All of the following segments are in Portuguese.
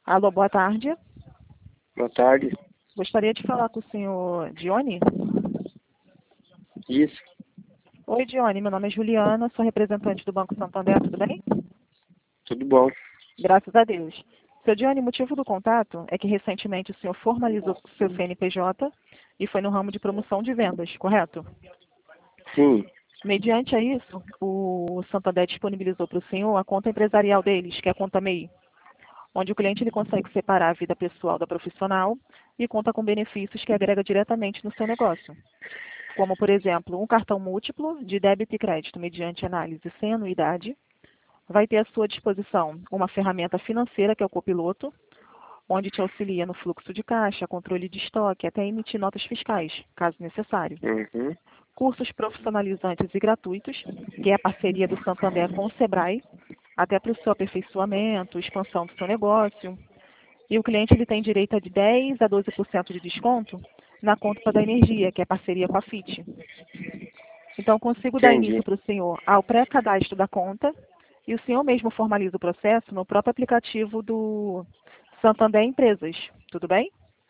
Alô, boa tarde. Boa tarde. Gostaria de falar com o senhor Dione. Isso. Oi, Dione, meu nome é Juliana, sou representante do Banco Santander, tudo bem? Tudo bom. Graças a Deus. Seu Dione, o motivo do contato é que recentemente o senhor formalizou seu CNPJ e foi no ramo de promoção de vendas, correto? Sim. Mediante a isso, o Santander disponibilizou para o senhor a conta empresarial deles, que é a conta MEI, onde o cliente ele consegue separar a vida pessoal da profissional e conta com benefícios que agrega diretamente no seu negócio, como, por exemplo, um cartão múltiplo de débito e crédito mediante análise sem anuidade. Vai ter à sua disposição uma ferramenta financeira, que é o Copiloto, onde te auxilia no fluxo de caixa, controle de estoque, até emitir notas fiscais, caso necessário. Uhum. Cursos profissionalizantes e gratuitos, que é a parceria do Santander com o Sebrae, até para o seu aperfeiçoamento, expansão do seu negócio. E o cliente ele tem direito a de 10 a 12% de desconto na conta da energia, que é parceria com a FIT. Então, consigo dar Entendi. início para o senhor ao pré-cadastro da conta e o senhor mesmo formaliza o processo no próprio aplicativo do Santander Empresas. Tudo bem?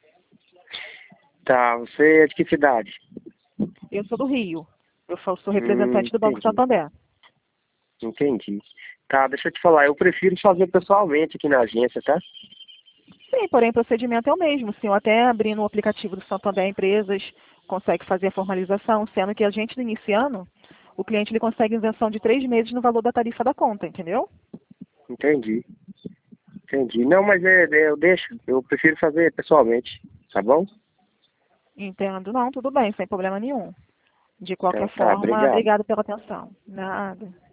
Tá, você é de que cidade? Eu sou do Rio. Eu sou representante do Banco Entendi. Santander. Entendi. Tá, deixa eu te falar, eu prefiro fazer pessoalmente aqui na agência, tá? Sim, porém o procedimento é o mesmo. O senhor até abrindo o aplicativo do Santander Empresas consegue fazer a formalização, sendo que a gente, iniciando, o cliente ele consegue isenção de 3 meses no valor da tarifa da conta, entendeu? Entendi. Entendi. Não, mas eu deixo. Eu prefiro fazer pessoalmente, tá bom? Entendo. Não, tudo bem, sem problema nenhum. De Então qualquer tá, forma, obrigado. obrigado pela atenção. Nada.